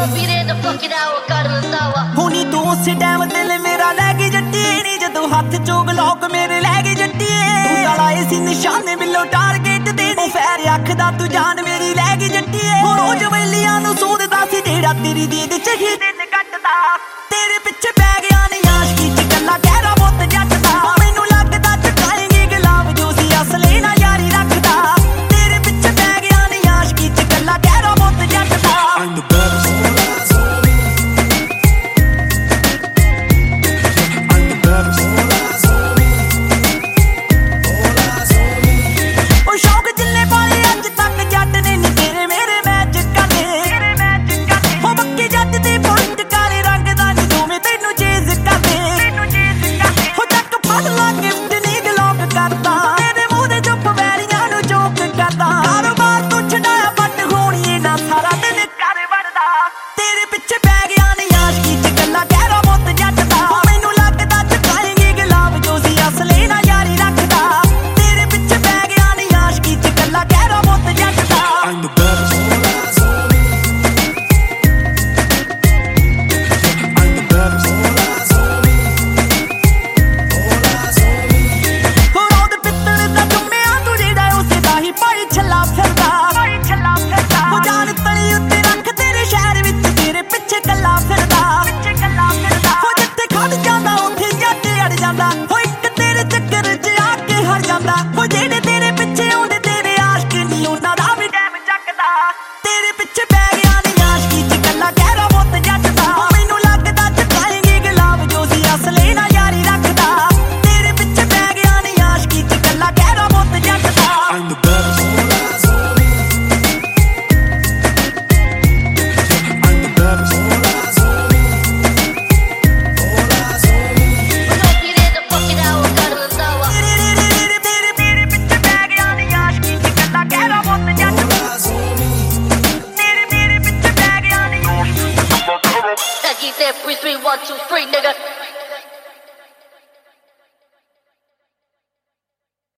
ਹੁਣੀ ਤੂੰ ਉਸੇ ਟਾਈਮ ਦਿਲ ਮੇਰਾ ਲੈ ਗਈ ਜੱਟੀਏ ਨੀ ਜਦੋਂ ਹੱਥ ਚੋਂ ਗਲੌਕ ਮੇਰੇ ਲੈ ਗਈ ਜੱਟੀਏ ਤੂੰ ਤਾਂ ਲਾਏ ਸੀ ਨਿਸ਼ਾਨੇ ਬਿੱਲੋ ਟਾਰਗੇਟ ਦੇ ਨੀ ਫੈਰ ਅੱਖਦਾ ਤੂੰ ਜਾਨ ਮੇਰੀ ਲੈ ਗਈ ਜੱਟੀਏ ਹੁਣ ਉਹ ਜਵੈਲੀਆਂ ਨੂੰ ਸੋਧਦਾ ਸੀ ਜਿਹੜਾ ਤੇਰੀ ਦੀਦ ਚ ਹੀ ਦਿਨ ਕੱਟਦਾ ਤੇਰੇ ਪਿੱਛੇ ਪੈ ਗਿਆ ਨੀ ਆਸ਼ਕੀ ਚ ਕੱਲਾ ਕਹਿਰਾ ਮੁੱਤ ਜੱਟ ਦਾ ਮੈਨੂੰ ਲੱਗਦਾ ਚੁਕਾਏਂਗੀ ਗੁਲਾਬ ਜੋ ਸੀ ਅਸਲੇ ਨਾ ਯਾਰੀ ਰੱਖਦਾ ਤੇਰੇ ਪਿੱਛੇ ਪੈ ਗਿਆ ਨੀ ਆਸ਼ਕੀ ਚ ਕੱਲਾ ਕਹਿਰਾ ਮੁੱਤ ਜੱਟ ਦਾ I'm the baddest. He said, 3, 3, 1, 2, 3, nigga.